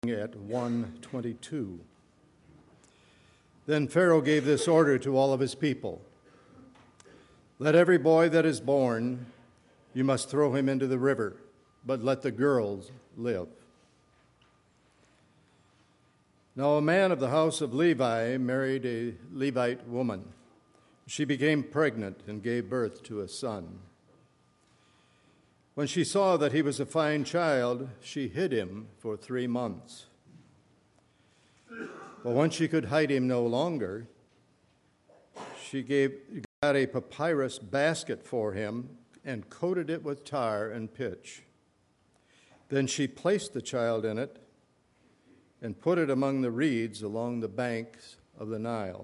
at 1:22. Then Pharaoh gave this order to all of his people: "Let every boy that is born, you must throw him into the river, but let the girls live." Now a man of the house of Levi married a Levite woman. She became pregnant and gave birth to a son. When she saw that he was a fine child, she hid him for 3 months. But when she could hide him no longer, she got a papyrus basket for him and coated it with tar and pitch. Then she placed the child in it and put it among the reeds along the banks of the Nile.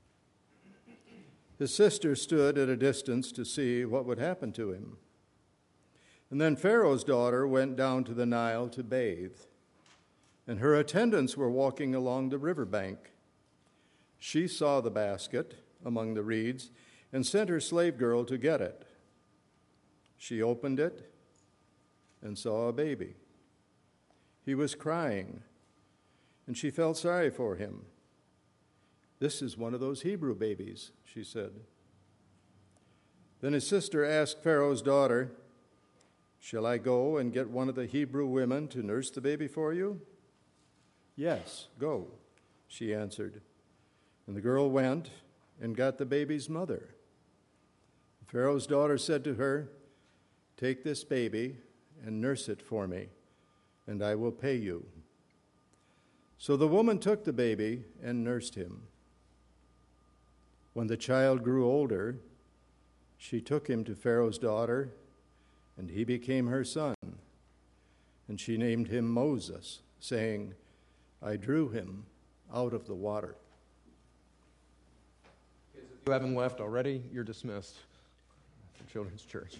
His sister stood at a distance to see what would happen to him. And then Pharaoh's daughter went down to the Nile to bathe, and her attendants were walking along the riverbank. She saw the basket among the reeds and sent her slave girl to get it. She opened it and saw a baby. He was crying, and she felt sorry for him. "This is one of those Hebrew babies," she said. Then his sister asked Pharaoh's daughter, "Shall I go and get one of the Hebrew women to nurse the baby for you?" "Yes, go," she answered. And the girl went and got the baby's mother. Pharaoh's daughter said to her, "Take this baby and nurse it for me, and I will pay you." So the woman took the baby and nursed him. When the child grew older, she took him to Pharaoh's daughter, and he became her son. And she named him Moses, saying, "I drew him out of the water." If you haven't left already, you're dismissed from Children's Church.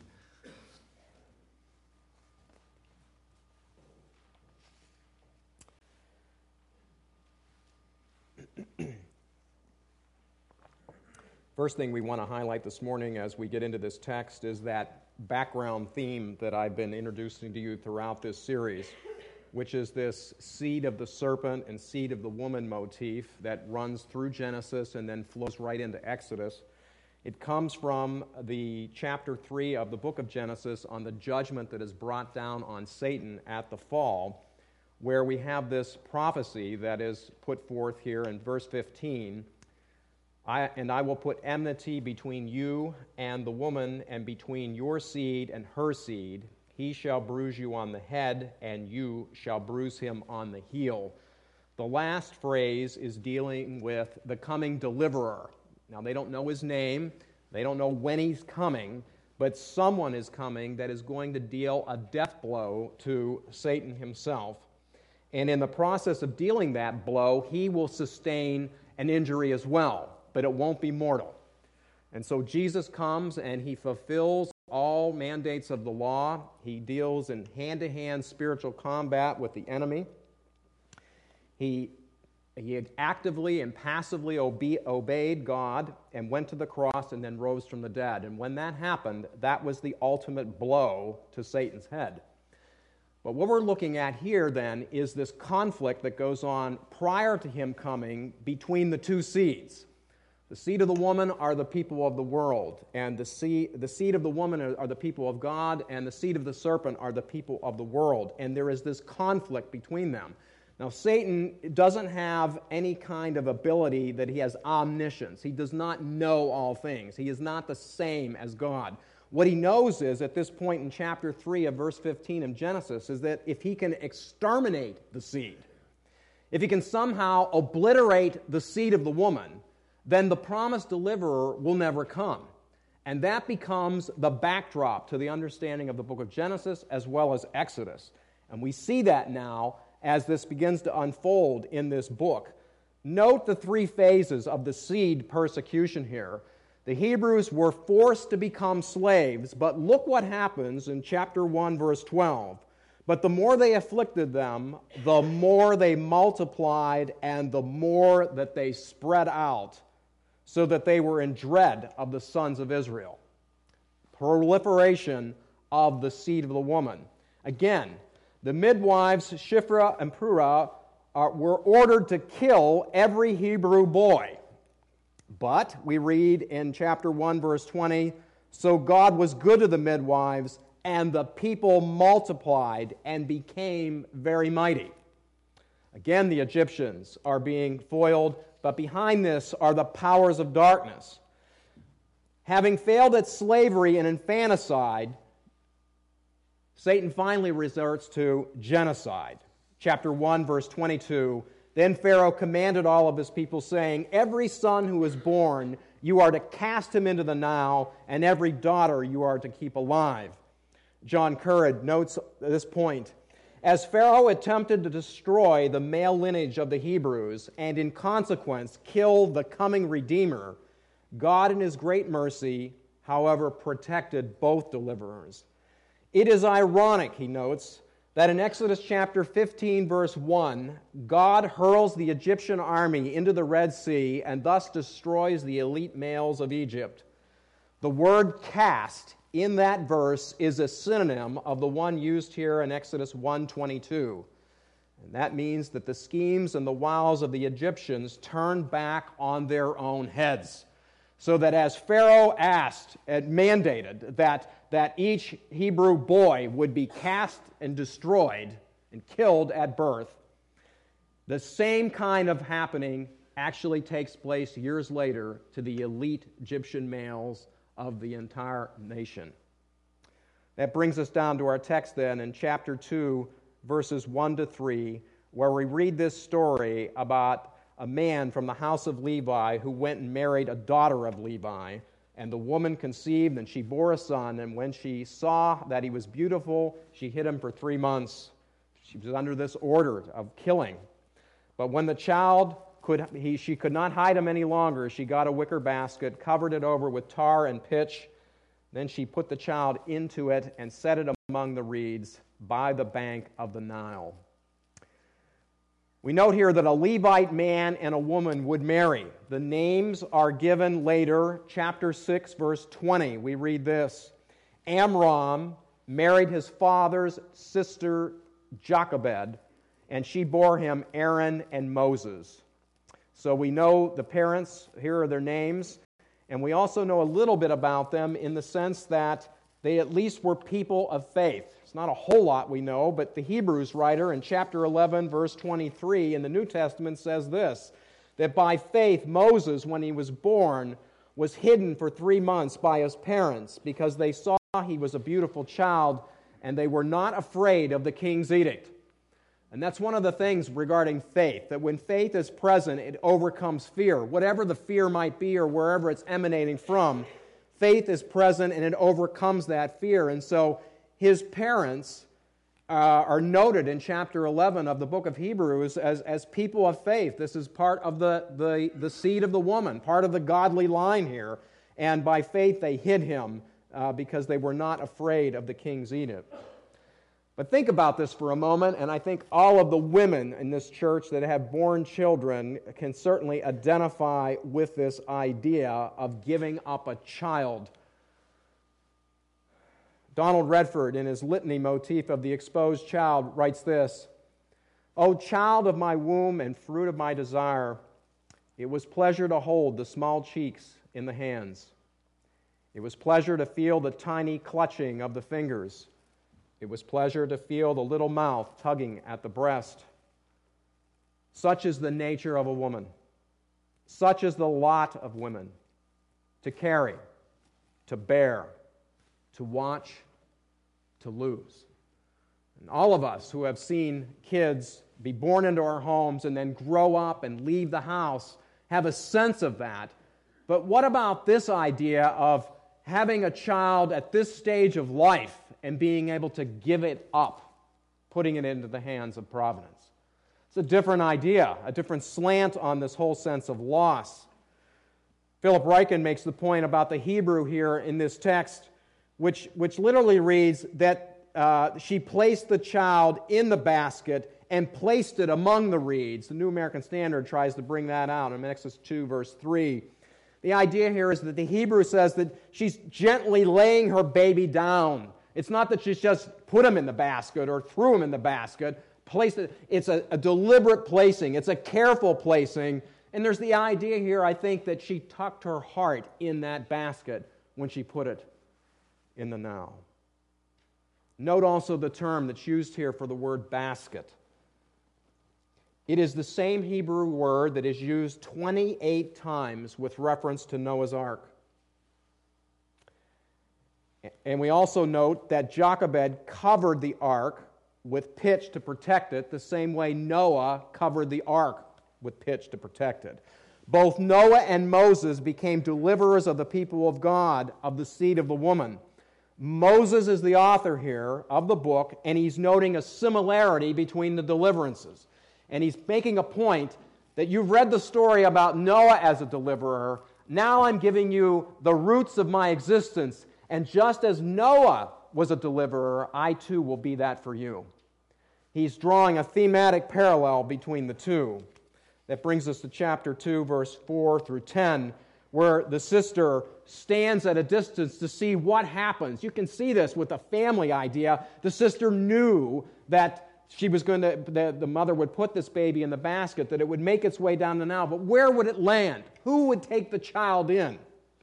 First thing we want to highlight this morning as we get into this text is that background theme that I've been introducing to you throughout this series, which is this seed of the serpent and seed of the woman motif that runs through Genesis and then flows right into Exodus. It comes from the chapter 3 of the book of Genesis on the judgment that is brought down on Satan at the fall, where we have this prophecy that is put forth here in verse 15. I will put enmity between you and the woman, and between your seed and her seed. He shall bruise you on the head, and you shall bruise him on the heel. The last phrase is dealing with the coming deliverer. Now, they don't know his name. They don't know when he's coming, but someone is coming that is going to deal a death blow to Satan himself. And in the process of dealing that blow, he will sustain an injury as well, but it won't be mortal. And so Jesus comes and he fulfills all mandates of the law. He deals in hand-to-hand spiritual combat with the enemy. He actively and passively obeyed God and went to the cross and then rose from the dead. And when that happened, that was the ultimate blow to Satan's head. But what we're looking at here then is this conflict that goes on prior to him coming between the two seeds. The seed of the woman are the people of the world, and the seed of the woman are the people of God, and the seed of the serpent are the people of the world. And there is this conflict between them. Now, Satan doesn't have any kind of ability that he has omniscience. He does not know all things. He is not the same as God. What he knows is, at this point in chapter 3 of verse 15 of Genesis, is that if he can exterminate the seed, if he can somehow obliterate the seed of the woman, then the promised deliverer will never come. And that becomes the backdrop to the understanding of the book of Genesis as well as Exodus. And we see that now as this begins to unfold in this book. Note the 3 phases of the seed persecution here. The Hebrews were forced to become slaves, but look what happens in chapter 1, verse 12. But the more they afflicted them, the more they multiplied, and the more that they spread out, so that they were in dread of the sons of Israel. Proliferation of the seed of the woman. Again, the midwives Shiphrah and Puah were ordered to kill every Hebrew boy. But we read in chapter 1, verse 20, "So God was good to the midwives, and the people multiplied and became very mighty." Again, the Egyptians are being foiled, but behind this are the powers of darkness. Having failed at slavery and infanticide, Satan finally resorts to genocide. Chapter 1, verse 22, "Then Pharaoh commanded all of his people, saying, 'Every son who is born, you are to cast him into the Nile, and every daughter you are to keep alive.'" John Currid notes this point, "As Pharaoh attempted to destroy the male lineage of the Hebrews, and in consequence kill the coming Redeemer, God in His great mercy, however, protected both deliverers. It is ironic," he notes, "that in Exodus chapter 15, verse 1, God hurls the Egyptian army into the Red Sea and thus destroys the elite males of Egypt. The word cast in that verse is a synonym of the one used here in Exodus 1:22. And that means that the schemes and the wiles of the Egyptians turned back on their own heads. So that as Pharaoh asked and mandated that each Hebrew boy would be cast and destroyed and killed at birth, the same kind of happening actually takes place years later to the elite Egyptian males of the entire nation. That brings us down to our text then in chapter 2, verses 1 to 3, where we read this story about a man from the house of Levi who went and married a daughter of Levi. And the woman conceived, and she bore a son. And when she saw that he was beautiful, she hid him for 3 months. She was under this order of killing. But when the child she could not hide him any longer, she got a wicker basket, covered it over with tar and pitch. Then she put the child into it and set it among the reeds by the bank of the Nile. We note here that a Levite man and a woman would marry. The names are given later. Chapter 6, verse 20, we read this. "Amram married his father's sister Jochebed, and she bore him Aaron and Moses." So we know the parents, here are their names, and we also know a little bit about them in the sense that they at least were people of faith. It's not a whole lot we know, but the Hebrews writer in chapter 11, verse 23 in the New Testament says this, that by faith Moses, when he was born, was hidden for 3 months by his parents because they saw he was a beautiful child and they were not afraid of the king's edict. And that's one of the things regarding faith, that when faith is present, it overcomes fear. Whatever the fear might be or wherever it's emanating from, faith is present and it overcomes that fear. And so his parents are noted in chapter 11 of the book of Hebrews as people of faith. This is part of the seed of the woman, part of the godly line here. And by faith they hid him because they were not afraid of the king's edict. But think about this for a moment, and I think all of the women in this church that have born children can certainly identify with this idea of giving up a child. Donald Redford, in his litany motif of the exposed child, writes this, "O child of my womb and fruit of my desire, it was pleasure to hold the small cheeks in the hands. It was pleasure to feel the tiny clutching of the fingers. It was pleasure to feel the little mouth tugging at the breast. Such is the nature of a woman. Such is the lot of women, to carry, to bear, to watch, to lose." And all of us who have seen kids be born into our homes and then grow up and leave the house have a sense of that. But what about this idea of having a child at this stage of life and being able to give it up, putting it into the hands of providence? It's a different idea, a different slant on this whole sense of loss. Philip Ryken makes the point about the Hebrew here in this text, which literally reads that she placed the child in the basket and placed it among the reeds. The New American Standard tries to bring that out in Exodus 2, verse 3. The idea here is that the Hebrew says that she's gently laying her baby down. It's not that she's just put him in the basket or threw him in the basket, It's a deliberate placing. It's a careful placing. And there's the idea here, I think, that she tucked her heart in that basket when she put it in the Nile. Note also the term that's used here for the word basket. It is the same Hebrew word that is used 28 times with reference to Noah's Ark. And we also note that Jochebed covered the ark with pitch to protect it, the same way Noah covered the ark with pitch to protect it. Both Noah and Moses became deliverers of the people of God, of the seed of the woman. Moses is the author here of the book, and he's noting a similarity between the deliverances. And he's making a point that you've read the story about Noah as a deliverer. Now I'm giving you the roots of my existence. And just as Noah was a deliverer, I too will be that for you. He's drawing a thematic parallel between the two. That brings us to chapter 2, verse 4 through 10, where the sister stands at a distance to see what happens. You can see this with the family idea. The sister knew that the mother would put this baby in the basket, that it would make its way down the Nile, but where would it land? Who would take the child in?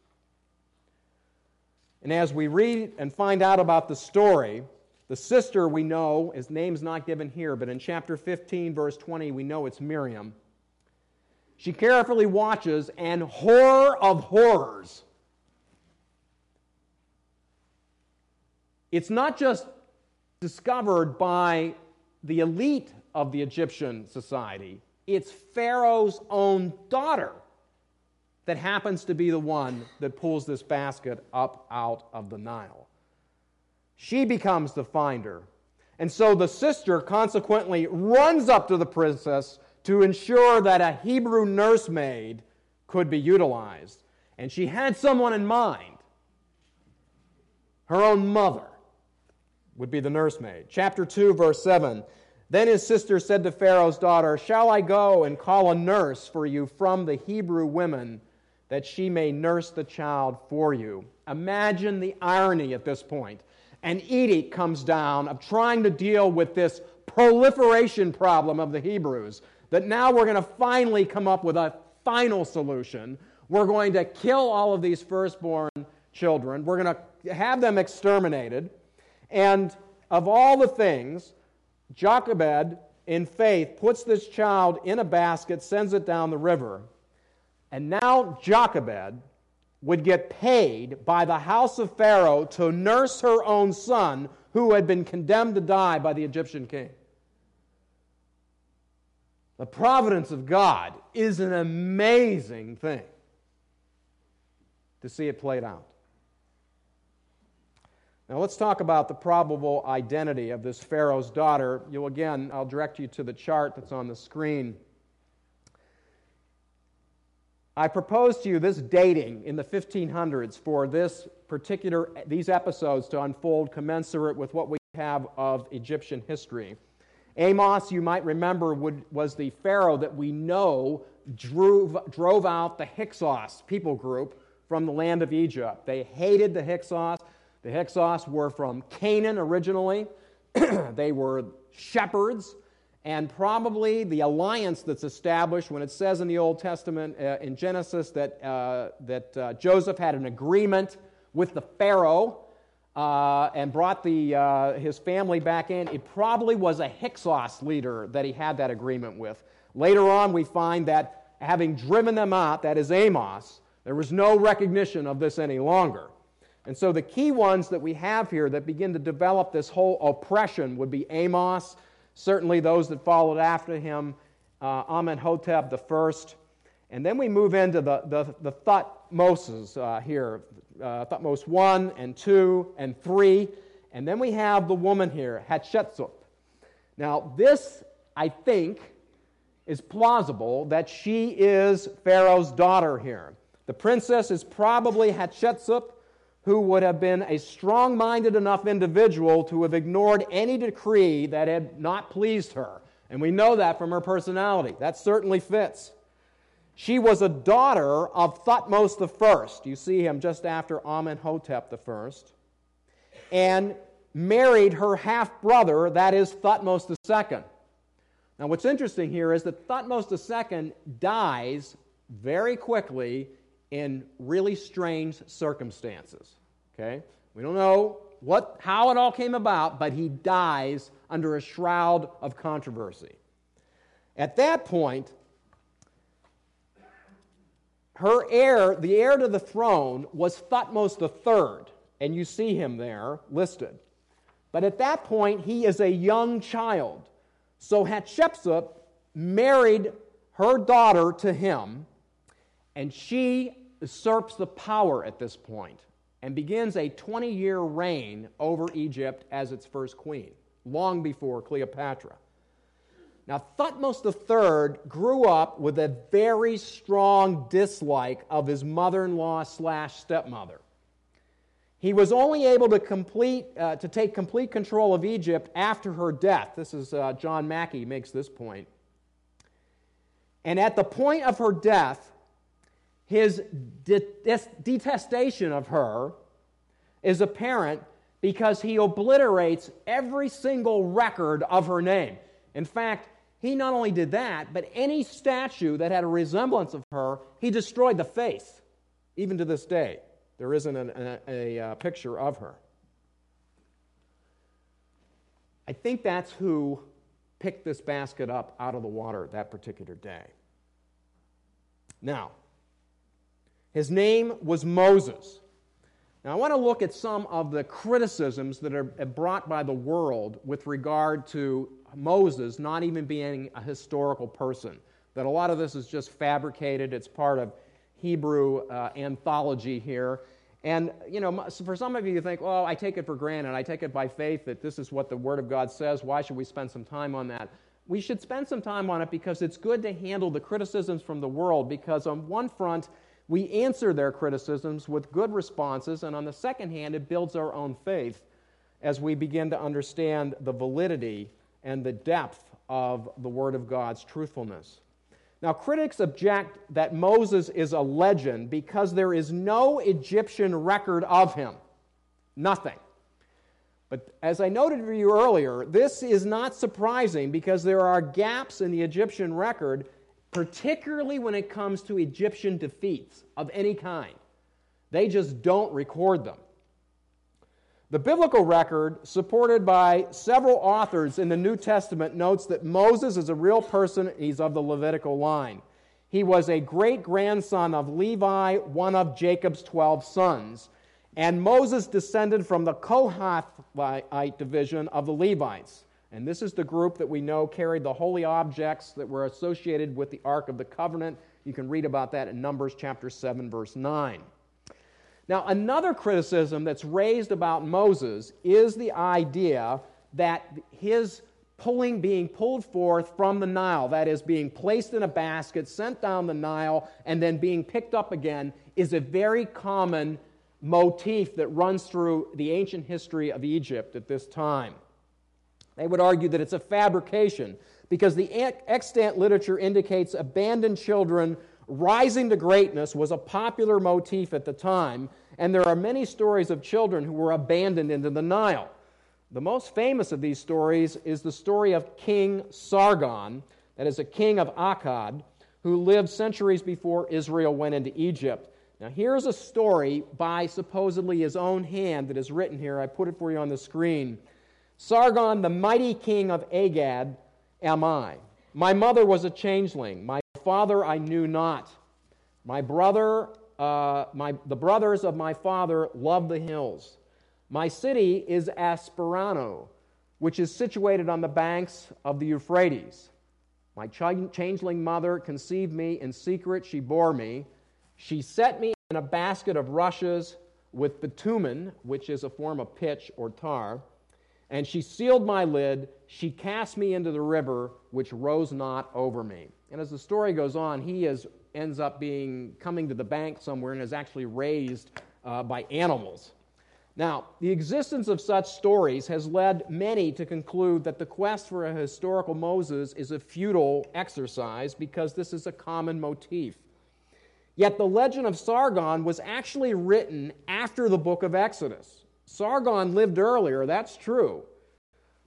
And as we read and find out about the story, the sister we know, his name's not given here, but in chapter 15, verse 20, we know it's Miriam. She carefully watches, and horror of horrors. It's not just discovered by the elite of the Egyptian society. It's Pharaoh's own daughter that happens to be the one that pulls this basket up out of the Nile. She becomes the finder. And so the sister consequently runs up to the princess to ensure that a Hebrew nursemaid could be utilized. And she had someone in mind. Her own mother would be the nursemaid. Chapter 2, verse 7. Then his sister said to Pharaoh's daughter, "Shall I go and call a nurse for you from the Hebrew women, that she may nurse the child for you?" Imagine the irony at this point. An edict comes down of trying to deal with this proliferation problem of the Hebrews, that now we're going to finally come up with a final solution. We're going to kill all of these firstborn children. We're going to have them exterminated. And of all the things, Jochebed, in faith, puts this child in a basket, sends it down the river. And now Jochebed would get paid by the house of Pharaoh to nurse her own son, who had been condemned to die by the Egyptian king. The providence of God is an amazing thing to see it played out. Now let's talk about the probable identity of this Pharaoh's daughter. I'll direct you to the chart that's on the screen. I propose to you this dating in the 1500s for these episodes to unfold commensurate with what we have of Egyptian history. Amos, you might remember, was the pharaoh that we know drove out the Hyksos people group from the land of Egypt. They hated the Hyksos. The Hyksos were from Canaan originally. They were shepherds. And probably the alliance that's established when it says in the Old Testament, in Genesis, that Joseph had an agreement with the Pharaoh and brought his family back in, it probably was a Hyksos leader that he had that agreement with. Later on, we find that having driven them out, that is Amos, there was no recognition of this any longer. And so the key ones that we have here that begin to develop this whole oppression would be Amos, certainly those that followed after him, Amenhotep I. And then we move into the Thutmoses here, Thutmose 1 and 2 and 3. And then we have the woman here, Hatshepsut. Now this, I think, is plausible that she is Pharaoh's daughter here. The princess is probably Hatshepsut, who would have been a strong-minded enough individual to have ignored any decree that had not pleased her. And we know that from her personality. That certainly fits. She was a daughter of Thutmose I. You see him just after Amenhotep I. And married her half-brother, that is Thutmose II. Now, what's interesting here is that Thutmose II dies very quickly in really strange circumstances. Okay? We don't know how it all came about, but he dies under a shroud of controversy. At that point, the heir to the throne was Thutmose III, and you see him there listed. But at that point, he is a young child. So Hatshepsut married her daughter to him, and she usurps the power at this point and begins a 20-year reign over Egypt as its first queen, long before Cleopatra. Now, Thutmose III grew up with a very strong dislike of his mother-in-law / stepmother. He was only able to take complete control of Egypt after her death. This is John Mackey makes this point. And at the point of her death, his detestation of her is apparent because he obliterates every single record of her name. In fact, he not only did that, but any statue that had a resemblance of her, he destroyed the face, even to this day. There isn't a picture of her. I think that's who picked this basket up out of the water that particular day. Now, his name was Moses. Now, I want to look at some of the criticisms that are brought by the world with regard to Moses not even being a historical person. That a lot of this is just fabricated. It's part of Hebrew anthology here. And, for some of you, you think, well, I take it for granted. I take it by faith that this is what the Word of God says. Why should we spend some time on that? We should spend some time on it because it's good to handle the criticisms from the world, because on one front, we answer their criticisms with good responses, and on the second hand, it builds our own faith as we begin to understand the validity and the depth of the Word of God's truthfulness. Now, critics object that Moses is a legend because there is no Egyptian record of him. Nothing. But as I noted for you earlier, this is not surprising because there are gaps in the Egyptian record, particularly when it comes to Egyptian defeats of any kind. They just don't record them. The biblical record, supported by several authors in the New Testament, notes that Moses is a real person. He's of the Levitical line. He was a great-grandson of Levi, one of Jacob's 12 sons. And Moses descended from the Kohathite division of the Levites. And this is the group that we know carried the holy objects that were associated with the Ark of the Covenant. You can read about that in Numbers chapter 7, verse 9. Now, another criticism that's raised about Moses is the idea that his being pulled forth from the Nile, that is, being placed in a basket, sent down the Nile, and then being picked up again, is a very common motif that runs through the ancient history of Egypt at this time. They would argue that it's a fabrication because the extant literature indicates abandoned children rising to greatness was a popular motif at the time, and there are many stories of children who were abandoned into the Nile. The most famous of these stories is the story of King Sargon, that is a king of Akkad, who lived centuries before Israel went into Egypt. Now here's a story by supposedly his own hand that is written here. I put it for you on the screen. Sargon, the mighty king of Agad, am I. My mother was a changeling. My father I knew not. The brothers of my father loved the hills. My city is Asperano, which is situated on the banks of the Euphrates. My changeling mother conceived me in secret. She bore me. She set me in a basket of rushes with bitumen, which is a form of pitch or tar, and she sealed my lid. She cast me into the river, which rose not over me. And as the story goes on, he ends up coming to the bank somewhere and is actually raised by animals. Now, the existence of such stories has led many to conclude that the quest for a historical Moses is a futile exercise because this is a common motif. Yet the legend of Sargon was actually written after the book of Exodus. Sargon lived earlier, that's true.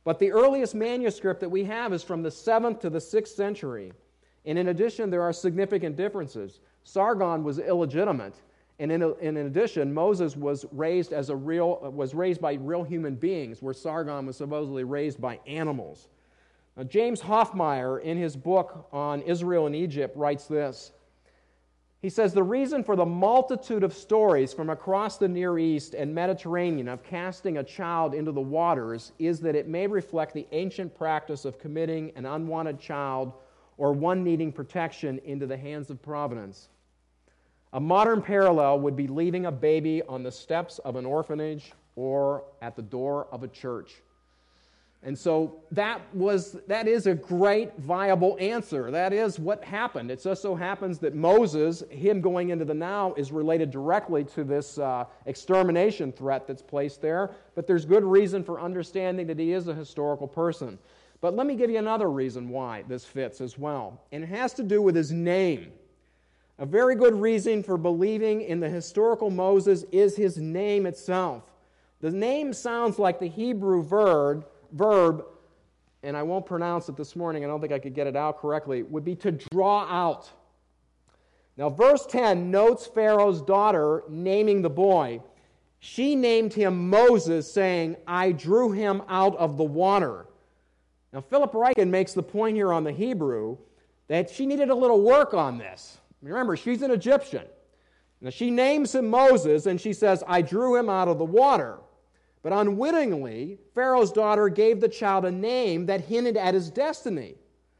But the earliest manuscript that we have is from the 7th to the 6th century. And in addition, there are significant differences. Sargon was illegitimate, and in addition, Moses was raised by real human beings, where Sargon was supposedly raised by animals. Now, James Hoffmeyer, in his book on Israel and Egypt, writes this. He says, the reason for the multitude of stories from across the Near East and Mediterranean of casting a child into the waters is that it may reflect the ancient practice of committing an unwanted child or one needing protection into the hands of providence. A modern parallel would be leaving a baby on the steps of an orphanage or at the door of a church. And so that is a great, viable answer. That is what happened. It just so happens that Moses, him going into the Nile, is related directly to this extermination threat that's placed there. But there's good reason for understanding that he is a historical person. But let me give you another reason why this fits as well. And it has to do with his name. A very good reason for believing in the historical Moses is his name itself. The name sounds like the Hebrew verb, and I won't pronounce it this morning, I don't think I could get it out correctly, would be to draw out. Now, verse 10 notes Pharaoh's daughter naming the boy. She named him Moses, saying, I drew him out of the water. Now, Philip Ryken makes the point here on the Hebrew that she needed a little work on this. Remember, she's an Egyptian. Now, she names him Moses, and she says, I drew him out of the water. But unwittingly, Pharaoh's daughter gave the child a name that hinted at his destiny.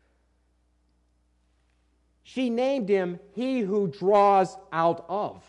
She named him He Who Draws Out Of.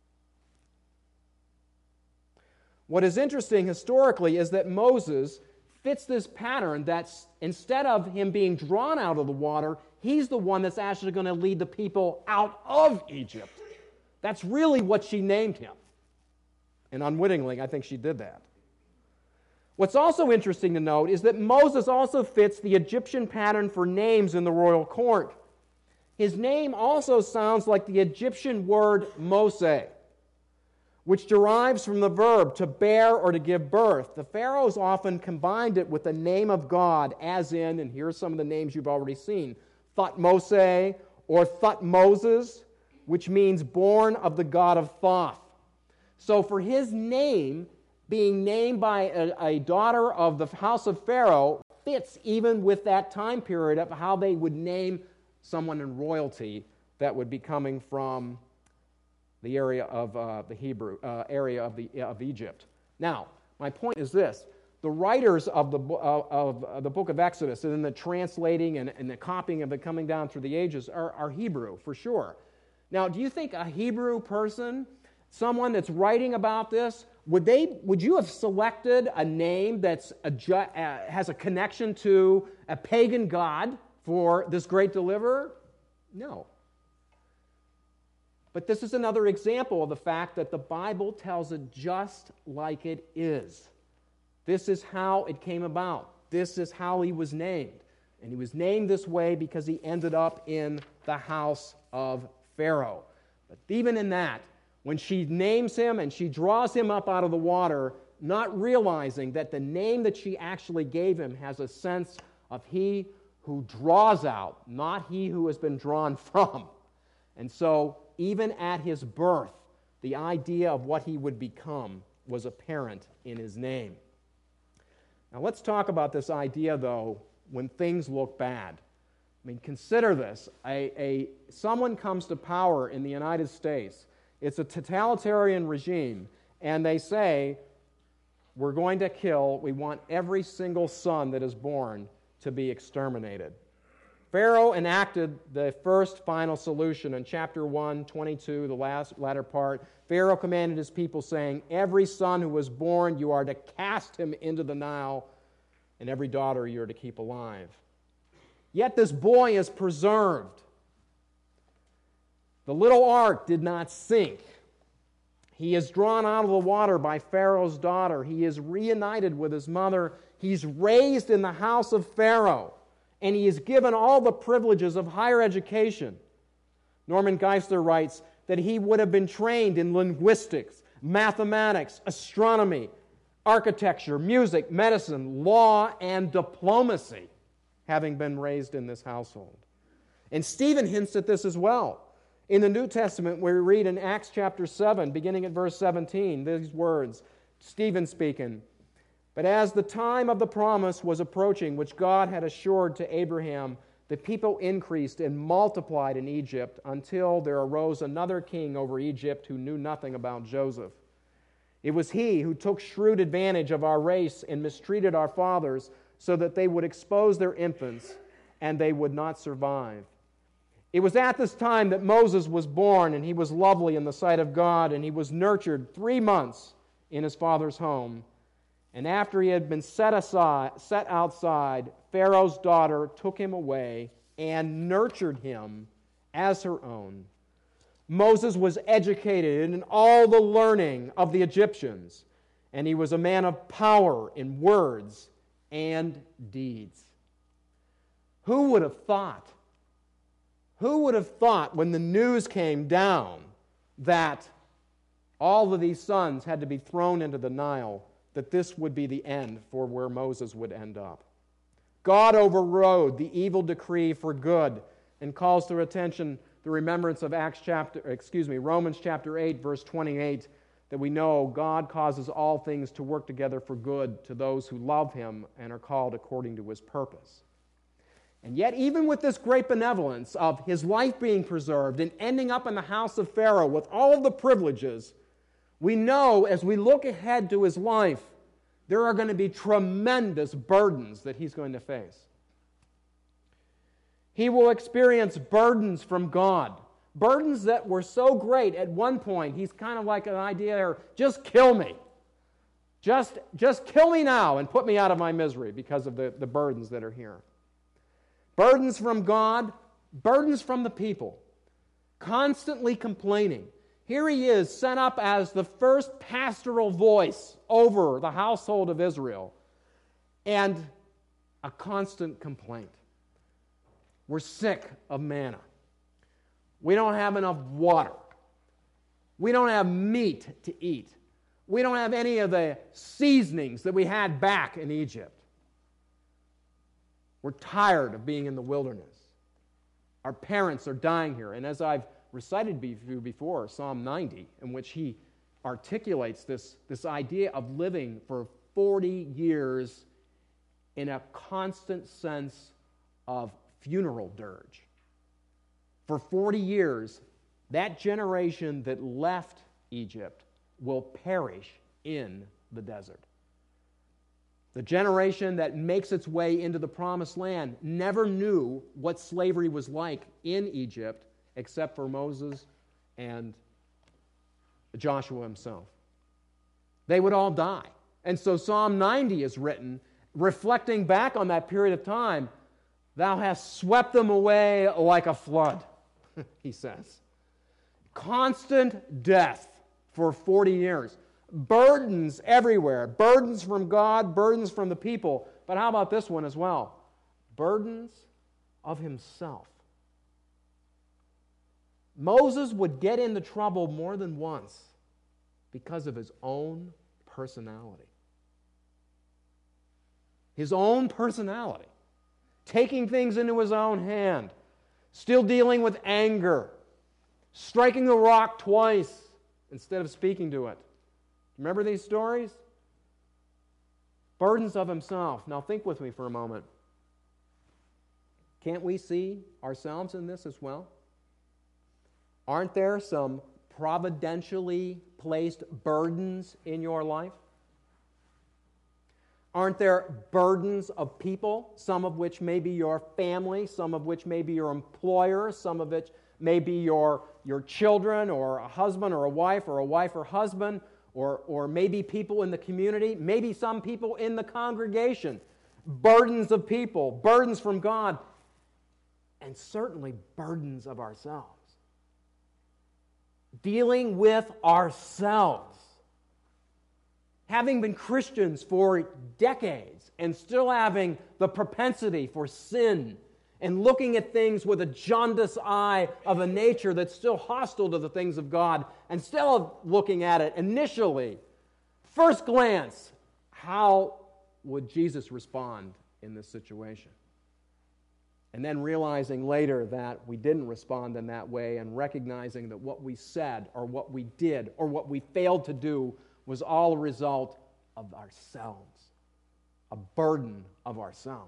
What is interesting historically is that Moses fits this pattern that instead of him being drawn out of the water, he's the one that's actually going to lead the people out of Egypt. That's really what she named him. And unwittingly, I think she did that. What's also interesting to note is that Moses also fits the Egyptian pattern for names in the royal court. His name also sounds like the Egyptian word Moshe, which derives from the verb to bear or to give birth. The pharaohs often combined it with the name of God, as in, and here are some of the names you've already seen, Thutmose or Thutmoses, which means born of the god of Thoth. So for his name, being named by a daughter of the house of Pharaoh, fits even with that time period of how they would name someone in royalty that would be coming from the area of the Hebrew area of Egypt. Now, my point is this: the writers of the book of Exodus, and in the translating and the copying of it coming down through the ages, are Hebrew for sure. Now, do you think a Hebrew person, someone that's writing about this, would you have selected a name that's has a connection to a pagan god for this great deliverer? No. But this is another example of the fact that the Bible tells it just like it is. This is how it came about. This is how he was named. And he was named this way because he ended up in the house of Pharaoh. But even in that, when she names him and she draws him up out of the water, not realizing that the name that she actually gave him has a sense of he who draws out, not he who has been drawn from. And so, even at his birth, the idea of what he would become was apparent in his name. Now let's talk about this idea, though, when things look bad. I mean, consider this. Someone comes to power in the United States. It's a totalitarian regime, and they say, we're going to we want every single son that is born to be exterminated. Pharaoh enacted the first final solution in chapter 1, 22, the latter part. Pharaoh commanded his people, saying, every son who was born, you are to cast him into the Nile, and every daughter you are to keep alive. Yet this boy is preserved. The little ark did not sink. He is drawn out of the water by Pharaoh's daughter. He is reunited with his mother. He's raised in the house of Pharaoh, and he is given all the privileges of higher education. Norman Geisler writes that he would have been trained in linguistics, mathematics, astronomy, architecture, music, medicine, law, and diplomacy, having been raised in this household. And Stephen hints at this as well. In the New Testament, we read in Acts chapter 7, beginning at verse 17, these words, Stephen speaking, "But as the time of the promise was approaching, which God had assured to Abraham, the people increased and multiplied in Egypt until there arose another king over Egypt who knew nothing about Joseph. It was he who took shrewd advantage of our race and mistreated our fathers so that they would expose their infants and they would not survive. It was at this time that Moses was born, and he was lovely in the sight of God, and he was nurtured 3 months in his father's home. And after he had been set outside, Pharaoh's daughter took him away and nurtured him as her own. Moses was educated in all the learning of the Egyptians, and he was a man of power in words and deeds." Who would have thought? Who would have thought when the news came down that all of these sons had to be thrown into the Nile, that this would be the end for where Moses would end up? God overrode the evil decree for good and calls to attention the remembrance of Romans chapter 8, verse 28, that we know God causes all things to work together for good to those who love Him and are called according to His purpose. And yet, even with this great benevolence of his life being preserved and ending up in the house of Pharaoh with all of the privileges, we know as we look ahead to his life, there are going to be tremendous burdens that he's going to face. He will experience burdens from God, burdens that were so great at one point, he's kind of like an idea there, just kill me. Just kill me now and put me out of my misery because of the burdens that are here. Burdens from God, burdens from the people, constantly complaining. Here he is, sent up as the first pastoral voice over the household of Israel, and a constant complaint. We're sick of manna. We don't have enough water. We don't have meat to eat. We don't have any of the seasonings that we had back in Egypt. We're tired of being in the wilderness. Our parents are dying here. And as I've recited before, Psalm 90, in which he articulates this idea of living for 40 years in a constant sense of funeral dirge. For 40 years, that generation that left Egypt will perish in the desert. The generation that makes its way into the promised land never knew what slavery was like in Egypt except for Moses and Joshua himself. They would all die. And so Psalm 90 is written reflecting back on that period of time. Thou hast swept them away like a flood, he says. Constant death for 40 years. Burdens everywhere. Burdens from God, burdens from the people. But how about this one as well? Burdens of himself. Moses would get into trouble more than once because of his own personality. His own personality. Taking things into his own hand. Still dealing with anger. Striking the rock twice instead of speaking to it. Remember these stories? Burdens of himself. Now think with me for a moment. Can't we see ourselves in this as well? Aren't there some providentially placed burdens in your life? Aren't there burdens of people, some of which may be your family, some of which may be your employer, some of which may be your children or a husband or a wife or husband, or maybe people in the community, maybe some people in the congregation. Burdens of people, burdens from God, and certainly burdens of ourselves. Dealing with ourselves. Having been Christians for decades and still having the propensity for sin and looking at things with a jaundiced eye of a nature that's still hostile to the things of God and still looking at it initially, first glance, How would Jesus respond in this situation? And then realizing later that we didn't respond in that way, and recognizing that what we said or what we did or what we failed to do was all a result of ourselves, a burden of ourselves.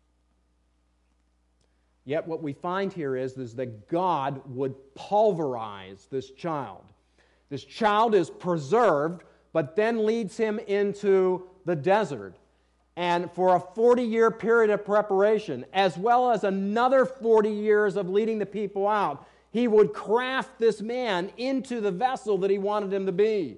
Yet what we find here is that God would pulverize this child. This child is preserved, but then leads him into the desert. And for a 40-year period of preparation, as well as another 40 years of leading the people out, he would craft this man into the vessel that he wanted him to be.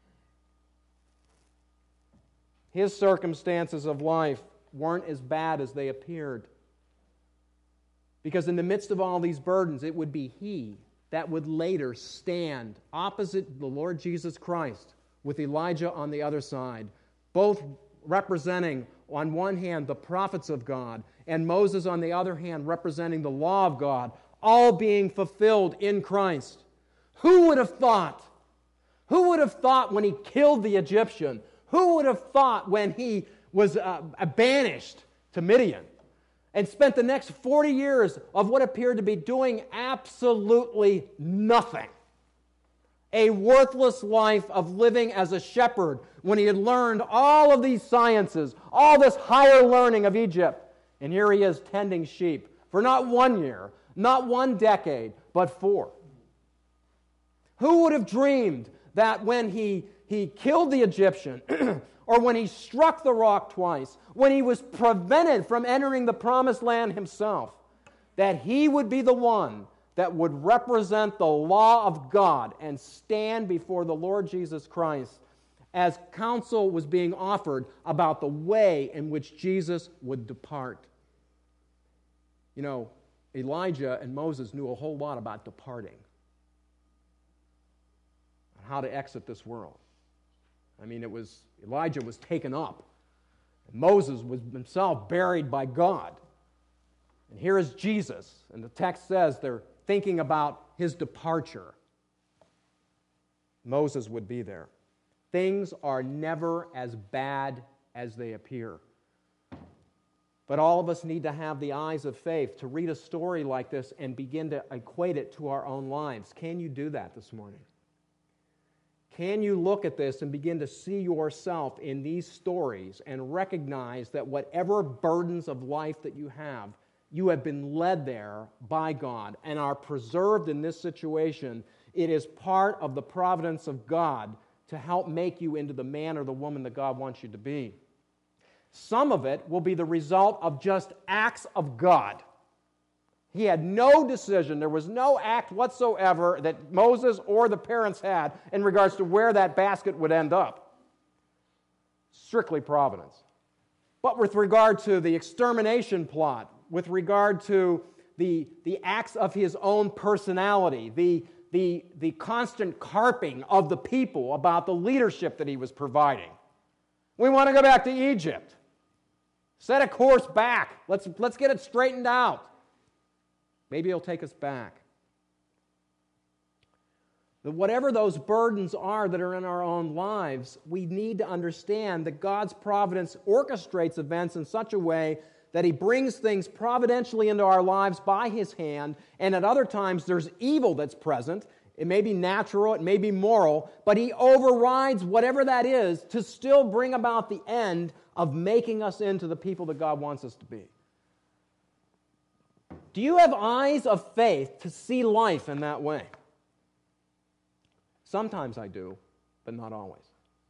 His circumstances of life weren't as bad as they appeared. Because in the midst of all these burdens, it would be he that would later stand opposite the Lord Jesus Christ with Elijah on the other side, both representing on one hand the prophets of God and Moses on the other hand representing the law of God, all being fulfilled in Christ. Who would have thought? Who would have thought when he killed the Egyptian? Who would have thought when he was banished to Midian and spent the next 40 years of what appeared to be doing absolutely nothing? A worthless life of living as a shepherd when he had learned all of these sciences, all this higher learning of Egypt. And here he is tending sheep for not 1 year, not 1 decade, but 4. Who would have dreamed that when he killed the Egyptian, or when he struck the rock twice, when he was prevented from entering the promised land himself, that he would be the one that would represent the law of God and stand before the Lord Jesus Christ as counsel was being offered about the way in which Jesus would depart. You know, Elijah and Moses knew a whole lot about departing, how to exit this world. I mean, Elijah was taken up. And Moses was himself buried by God. And here is Jesus, and the text says they're thinking about his departure. Moses would be there. Things are never as bad as they appear. But all of us need to have the eyes of faith to read a story like this and begin to equate it to our own lives. Can you do that this morning? Can you look at this and begin to see yourself in these stories and recognize that whatever burdens of life that you have been led there by God and are preserved in this situation? It is part of the providence of God to help make you into the man or the woman that God wants you to be. Some of it will be the result of just acts of God. He had no decision. There was no act whatsoever that Moses or the parents had in regards to where that basket would end up. Strictly providence. But with regard to the extermination plot, with regard to the acts of his own personality, the constant carping of the people about the leadership that he was providing. We want to go back to Egypt. Set a course back. Let's get it straightened out. Maybe he'll take us back. But whatever those burdens are that are in our own lives, we need to understand that God's providence orchestrates events in such a way that he brings things providentially into our lives by his hand, and at other times there's evil that's present. It may be natural, it may be moral, but he overrides whatever that is to still bring about the end of making us into the people that God wants us to be. Do you have eyes of faith to see life in that way? Sometimes I do, but not always.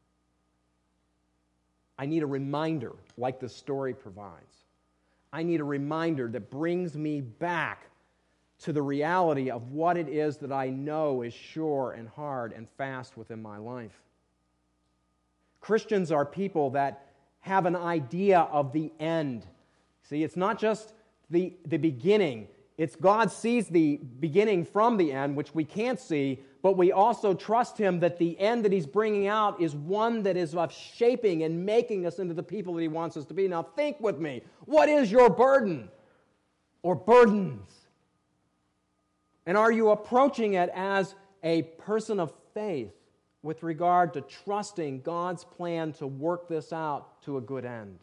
I need a reminder like the story provides. I need a reminder that brings me back to the reality of what it is that I know is sure and hard and fast within my life. Christians are people that have an idea of the end. See, it's not just the beginning. It's God sees the beginning from the end, which we can't see, but we also trust him that the end that he's bringing out is one that is of shaping and making us into the people that he wants us to be. Now think with me. What is your burden or burdens? And are you approaching it as a person of faith with regard to trusting God's plan to work this out to a good end.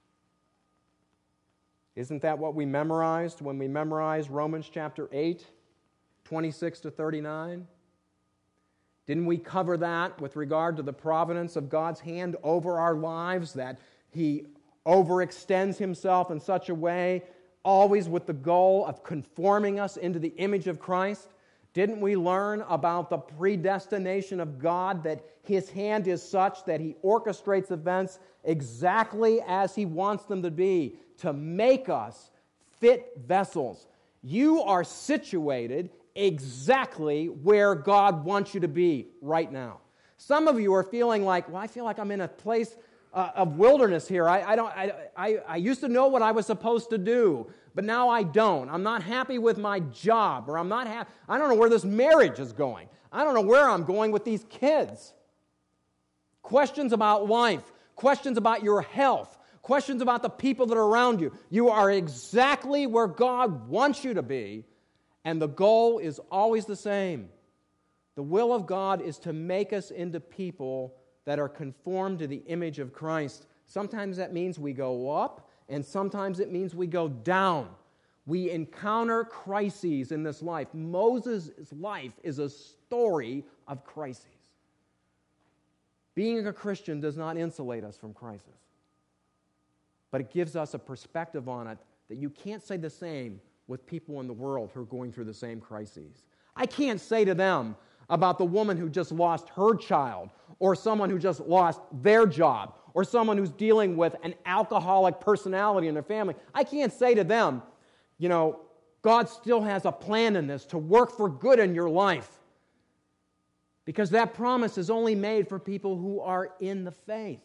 Isn't that what we memorized when we memorized Romans chapter 8, 26 to 39? Didn't we cover that with regard to the providence of God's hand over our lives, that He overextends Himself in such a way, always with the goal of conforming us into the image of Christ? Didn't we learn about the predestination of God, that His hand is such that He orchestrates events exactly as He wants them to be, to make us fit vessels? You are situated exactly where God wants you to be right now. Some of you are feeling like, well, I feel like I'm in a place of wilderness here. I used to know what I was supposed to do, but now I don't. I'm not happy with my job, or I don't know where this marriage is going. I don't know where I'm going with these kids. Questions about life, questions about your health, questions about the people that are around you. You are exactly where God wants you to be, and the goal is always the same. The will of God is to make us into people that are conformed to the image of Christ. Sometimes that means we go up, and sometimes it means we go down. We encounter crises in this life. Moses' life is a story of crises. Being a Christian does not insulate us from crisis, but it gives us a perspective on it that you can't say the same with people in the world who are going through the same crises. I can't say to them about the woman who just lost her child, or someone who just lost their job, or someone who's dealing with an alcoholic personality in their family. I can't say to them, God still has a plan in this to work for good in your life. Because that promise is only made for people who are in the faith.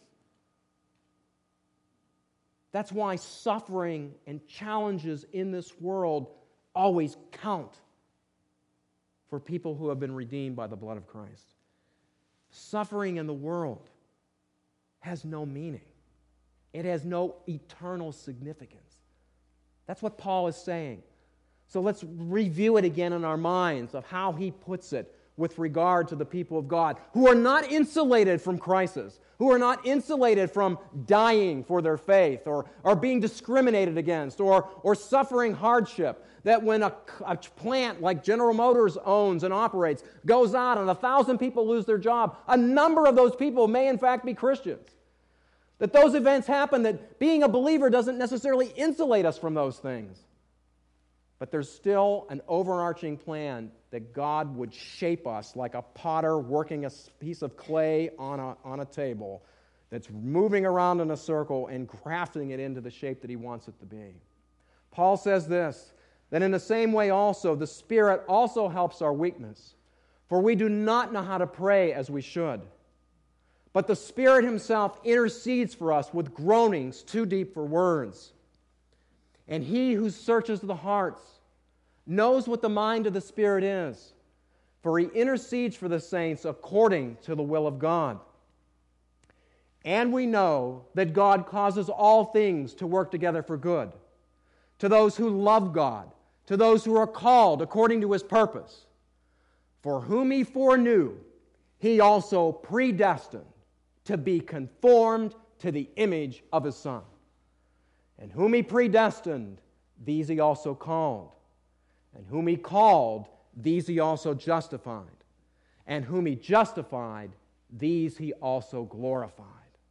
That's why suffering and challenges in this world always count for people who have been redeemed by the blood of Christ. Suffering in the world has no meaning. It has no eternal significance. That's what Paul is saying. So let's review it again in our minds of how he puts it with regard to the people of God who are not insulated from crisis, who are not insulated from dying for their faith, or being discriminated against, or suffering hardship. That when a plant like General Motors owns and operates goes out and 1,000 people lose their job, a number of those people may in fact be Christians. That those events happen, that being a believer doesn't necessarily insulate us from those things. But there's still an overarching plan that God would shape us like a potter working a piece of clay on a table that's moving around in a circle and crafting it into the shape that He wants it to be. Paul says this, that in the same way also the Spirit also helps our weakness, for we do not know how to pray as we should. But the Spirit Himself intercedes for us with groanings too deep for words. And He who searches the hearts knows what the mind of the Spirit is, for He intercedes for the saints according to the will of God. And we know that God causes all things to work together for good, to those who love God, to those who are called according to His purpose. For whom He foreknew, He also predestined to be conformed to the image of His Son. And whom He predestined, these He also called. And whom He called, these He also justified. And whom He justified, these He also glorified.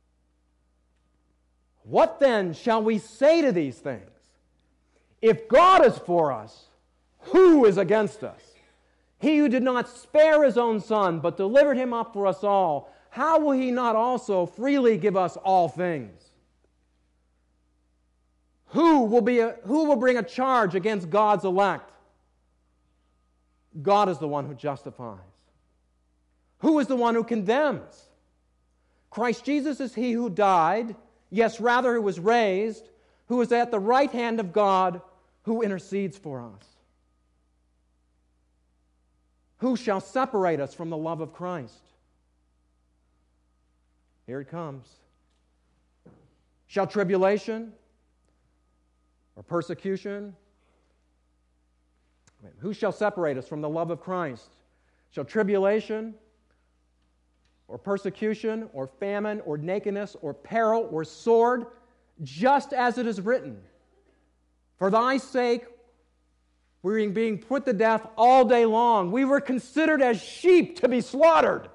What then shall we say to these things? If God is for us, who is against us? He who did not spare His own Son, but delivered Him up for us all, how will He not also freely give us all things? Who will bring a charge against God's elect? God is the one who justifies. Who is the one who condemns? Christ Jesus is He who died, yes, rather who was raised, who is at the right hand of God, who intercedes for us. Who shall separate us from the love of Christ? Here it comes. Shall tribulation or persecution? Who shall separate us from the love of Christ? Shall tribulation or persecution, or famine, or nakedness, or peril, or sword, just as it is written, for thy sake we're being put to death all day long. We were considered as sheep to be slaughtered.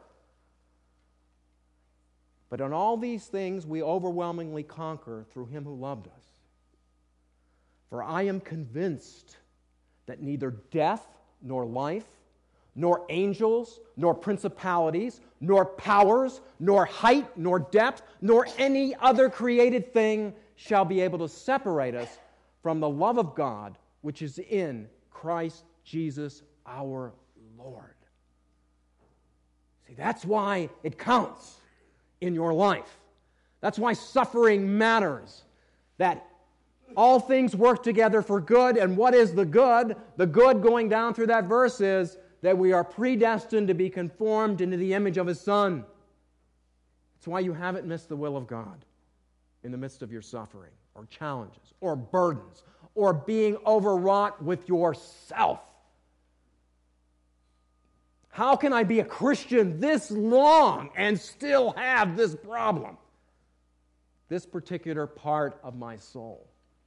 But in all these things we overwhelmingly conquer through him who loved us. For I am convinced that neither death nor life, nor angels, nor principalities, nor powers, nor height, nor depth, nor any other created thing shall be able to separate us from the love of God which is in Christ Jesus our Lord. See, that's why it counts in your life. That's why suffering matters. That all things work together for good, and what is the good? The good going down through that verse is that we are predestined to be conformed into the image of His Son. That's why you haven't missed the will of God in the midst of your suffering, or challenges, or burdens, or being overwrought with yourself. How can I be a Christian this long and still have this problem? This particular part of my soul.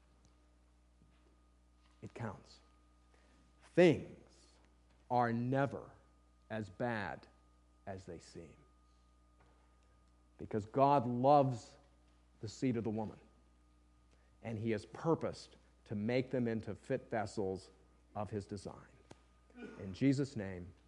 It counts. Things are never as bad as they seem. Because God loves the seed of the woman, and He has purposed to make them into fit vessels of His design. In Jesus' name,